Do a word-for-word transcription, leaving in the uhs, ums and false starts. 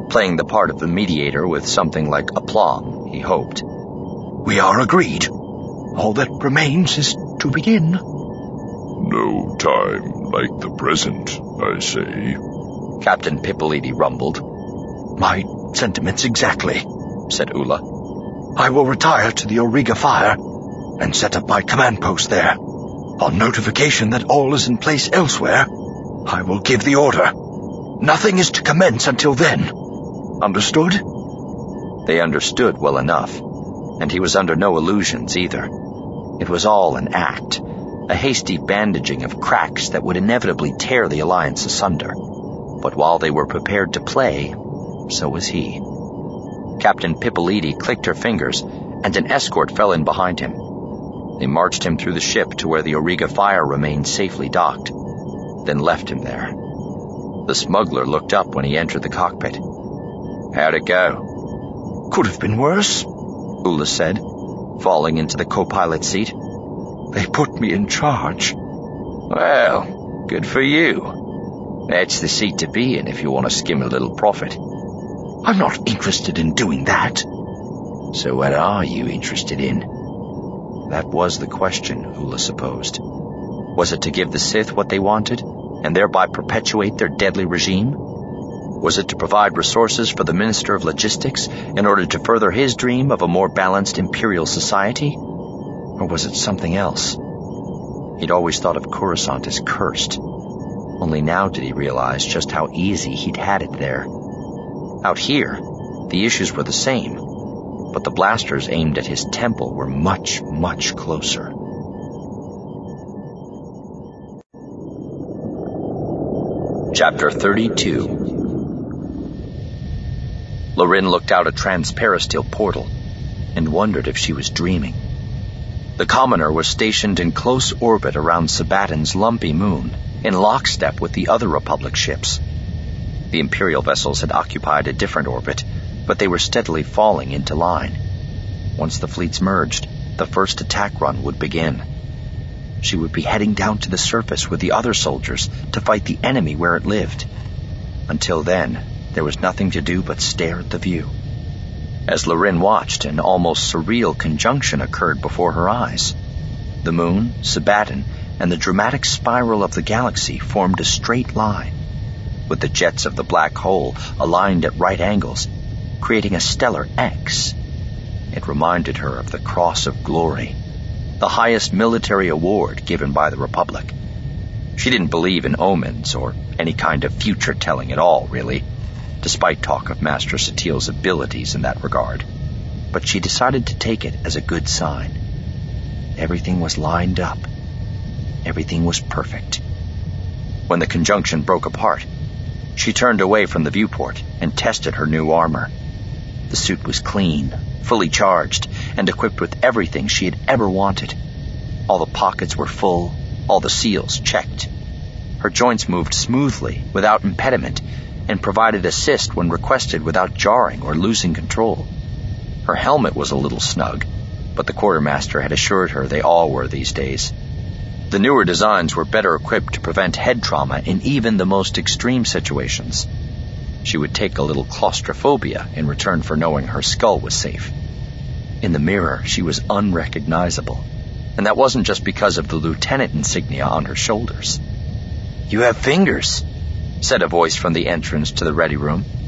playing the part of the mediator with something like aplomb, he hoped. We are agreed. All that remains is to begin. No time like the present, I say, Captain Pipolidi rumbled. My sentiments exactly, said Ula. I will retire to the Auriga Fire and set up my command post there. On notification that all is in place elsewhere, I will give the order. Nothing is to commence until then. Understood? They understood well enough, and he was under no illusions either. It was all an act, a hasty bandaging of cracks that would inevitably tear the alliance asunder. But while they were prepared to play, so was he. Captain Pipolidi clicked her fingers, and an escort fell in behind him. They marched him through the ship to where the Auriga Fire remained safely docked, then left him there. The smuggler looked up when he entered the cockpit. How'd it go? Could have been worse, Ula said, falling into the co-pilot seat. They put me in charge. Well, good for you. That's the seat to be in if you want to skim a little profit. I'm not interested in doing that. So what are you interested in? That was the question, Ula supposed. Was it to give the Sith what they wanted, and thereby perpetuate their deadly regime? Was it to provide resources for the Minister of Logistics in order to further his dream of a more balanced imperial society? Or was it something else? He'd always thought of Coruscant as cursed. Only now did he realize just how easy he'd had it there. Out here, the issues were the same, but the blasters aimed at his temple were much, much closer. Chapter thirty-two. Lorin looked out a transperistyle portal and wondered if she was dreaming. The commoner was stationed in close orbit around Sabaton's lumpy moon, in lockstep with the other Republic ships. The Imperial vessels had occupied a different orbit, but they were steadily falling into line. Once the fleets merged, the first attack run would begin. She would be heading down to the surface with the other soldiers to fight the enemy where it lived. Until then, there was nothing to do but stare at the view. As Lorin watched, an almost surreal conjunction occurred before her eyes. The moon, Sabaton, and the dramatic spiral of the galaxy formed a straight line, with the jets of the black hole aligned at right angles, creating a stellar X. It reminded her of the Cross of Glory, the highest military award given by the Republic. She didn't believe in omens or any kind of future-telling at all, really, despite talk of Master Satele's abilities in that regard. But she decided to take it as a good sign. Everything was lined up. Everything was perfect. When the conjunction broke apart, she turned away from the viewport and tested her new armor. The suit was clean, fully charged, and equipped with everything she had ever wanted. All the pockets were full, all the seals checked. Her joints moved smoothly, without impediment, and provided assist when requested without jarring or losing control. Her helmet was a little snug, but the quartermaster had assured her they all were these days. The newer designs were better equipped to prevent head trauma in even the most extreme situations. She would take a little claustrophobia in return for knowing her skull was safe. In the mirror, she was unrecognizable, and that wasn't just because of the lieutenant insignia on her shoulders. "You have fingers," said a voice from the entrance to the ready room.